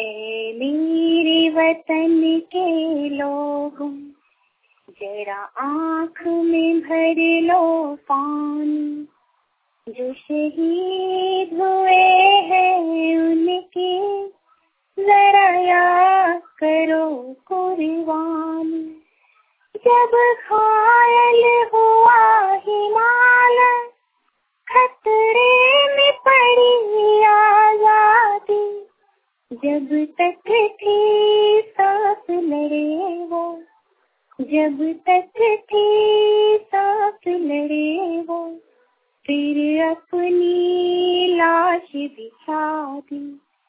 ऐ मेरे वतन के लोगों, जरा आँख में भर लो पानी। जो शहीद हुए हैं उनकी जरा याद करो कुर्बानी। जब घायल हुआ हिमालय, खतरे में पड़ी आजादी। जब तक थी सांस लड़े वो, जब तक थी सांस लड़े वो, फिर अपनी लाश बिछा दी।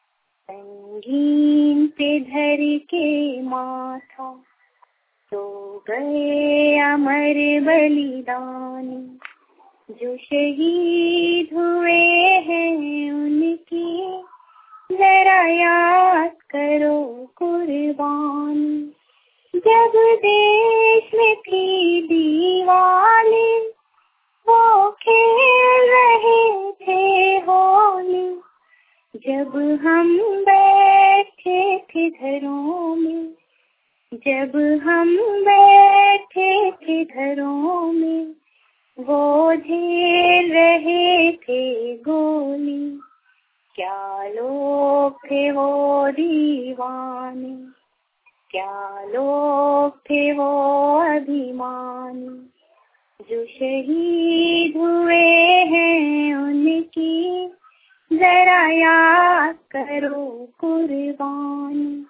संगीन पे धर के माथा, तो गए अमर बलिदानी। जो शहीद हुए हैं उनकी जरा याद करो कुर्बानी। जब देश में थी दीवाली, वो खेल रहे थे होली। जब हम बैठे थे घरों में, जब हम बैठे थे घरों में, वो झेल रहे थे गोली। क्या लोग थे वो दीवाने, क्या लोग थे वो अभिमानी। जो शहीद हुए हैं उनकी जरा याद करो कुर्बानी।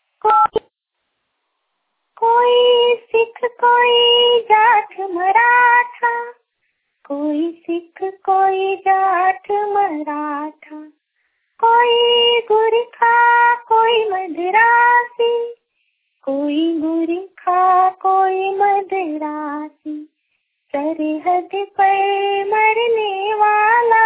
कोई सिख कोई जाट मराठा, कोई सिख कोई जाट मराठा, कोई गुरखा कोई मद्रासी, कोई गुरखा कोई मद्रासी। सरहद पर मरने वाला,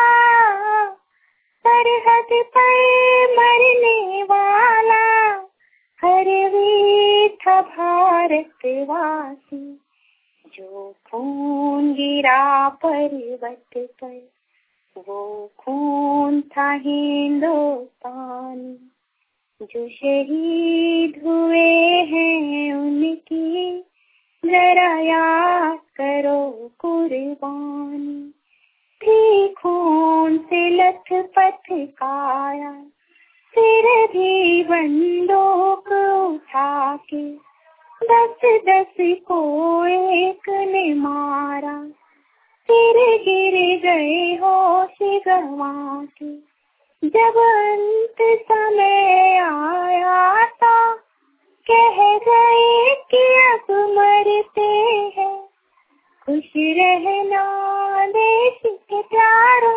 सरहद पर मरने वाला, हर वीर था भारतवासी। जो खून गिरा पर्वत पर, वो खून था हिंदुस्तानी। जो शहीद हुए हैं उनकी जरा याद करो कुर्बानी। थी खून से लथपथ काया, फिर भी बंदूक उठा के 10-10 को एक ने मारा। फिर गिर गए होश गंवा के, जब अंत समय आया था, कह गए कि अब मरते हैं। खुश रहना देश के प्यारों,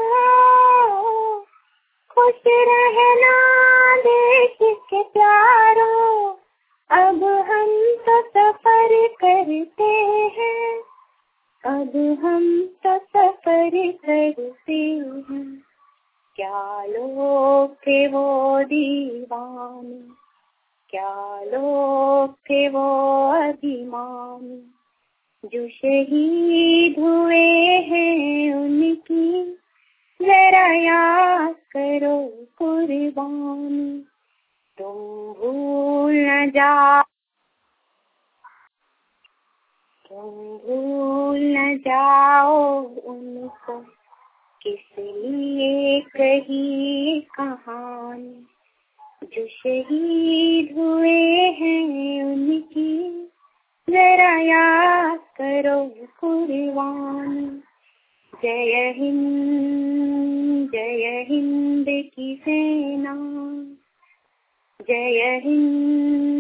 खुश रहना देश के प्यारों। अब हम तो सफर करते हैं, अब हम तो सफर करते हैं। क्या लोग थे वो दीवाने, क्या लोग थे वो अभिमानी। जो शहीद हुए हैं उनकी जरा याद करो कुर्बानी। तुम भूल न जाओ, तुम भूल न जाओ उनको, किस लिए कही कहानी। जो शहीद हुए हैं उनकी जरा याद करो कुर्बानी। जय हिंद की सेना, जय हिंद